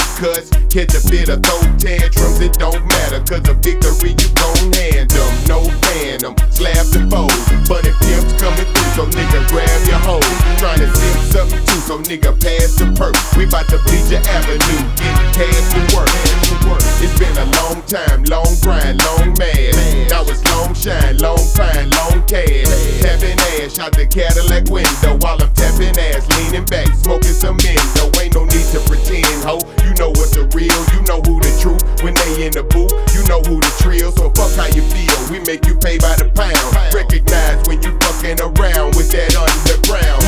cuss, catch a fit or throw tantrums, it don't matter, cause a victory you gon' hand them. No phantom, slab the fold, but if pimps coming through, so nigga grab your hoe. Tryna sip something too, so nigga pass the perk. We bout to bleed your avenue, get cash to work. It's been a long time, long grind, long mad. Now it's long shine, long pine, long cash. Tapping ass out the Cadillac window while I'm tapping ass, leaning back, smoking some Endo. Ain't no need to pretend, ho. You know what's the real, you know who the truth. When they in the booth, you know who the trill. So fuck how you feel, we make you pay by the pound. Recognize when you fucking around with that underground.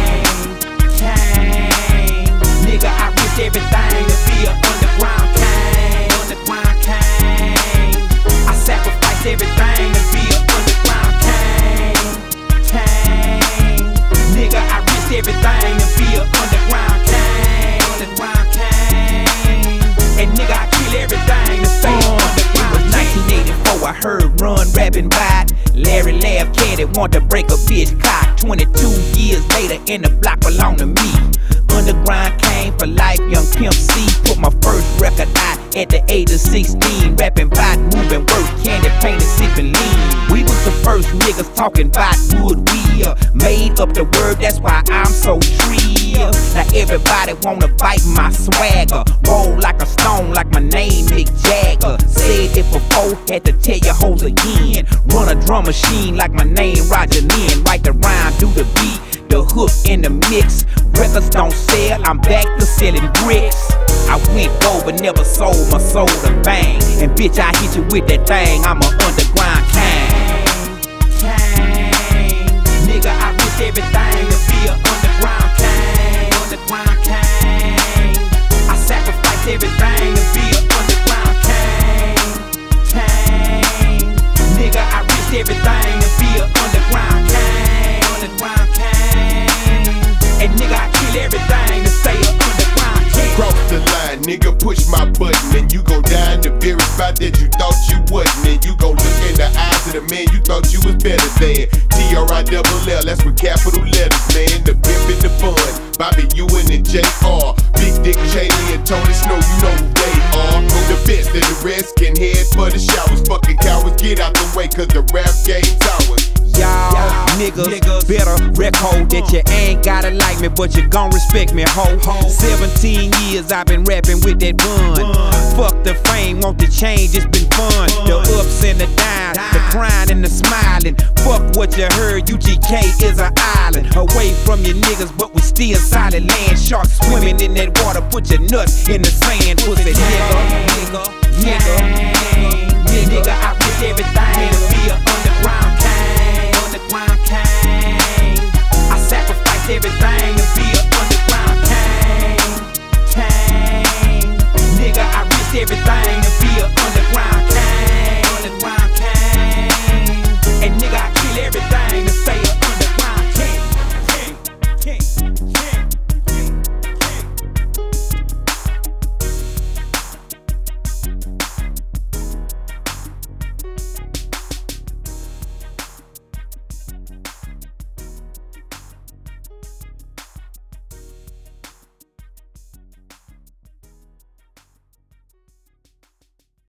King, nigga, I risk everything to be an underground king. Underground king, I sacrifice everything to be an underground king. Nigga, I risk everything to be an underground king. Underground king, and nigga, I kill everything to stay underground. It was 1984, I heard Run rapping by Larry Laugh Caddy want to break a bitch cock. 22 years later and the block belong to me. Underground came for life, young Pimp C. Put my first record out at the age of 16. Rapping bout moving work, candy painted, sipping lean. We was the first niggas talking bout wood we made up the word, that's why I'm so trill. Now everybody wanna bite my swagger. Roll like a stone, like my name Mick Jagger. Said it before, had to tell you hoes again. Run a drum machine like my name Roger Lynn. Write the rhyme, do the beat, the hook in the mix. Records don't sell, I'm back to selling bricks. I went gold but never sold my soul to bang. And bitch, I hit you with that thing, I'm an underground king. Nigga, I risk everything to be an underground king. Underground king, I sacrifice everything to be an underground king. Nigga, I risk everything to be an underground king. Underground king, and nigga, I kill everything to stay an underground king. Cross the line, nigga, push my button, and you gon' die in the very spot that you thought you wasn't. And you gon' look in the eyes of the man you thought you was better than. T-R-I-double-L, that's with capital letters, man. The pimp and the fun, Bobby Ewing and J.R. Big Dick Cheney and Tony Snow, you know who they are. The best and the rest can head for the showers. Fucking cowards, get out the way, cause the rap game's ours. Y'all niggas better record that you ain't gotta like me, but you gon' respect me, ho. 17 years I've been rapping with that bun. Fuck the fame, want the change, it's been fun. The ups and the downs, the crying and the smiling. Fuck what you heard, UGK is an island. Away from your niggas, but we still solid land. Sharks swimming in that water, put your nuts in the sand. Pussy nigga, I risk everything to be an underground king. Underground king, I sacrifice everything to be an underground king. Nigga, I risk everything to be an underground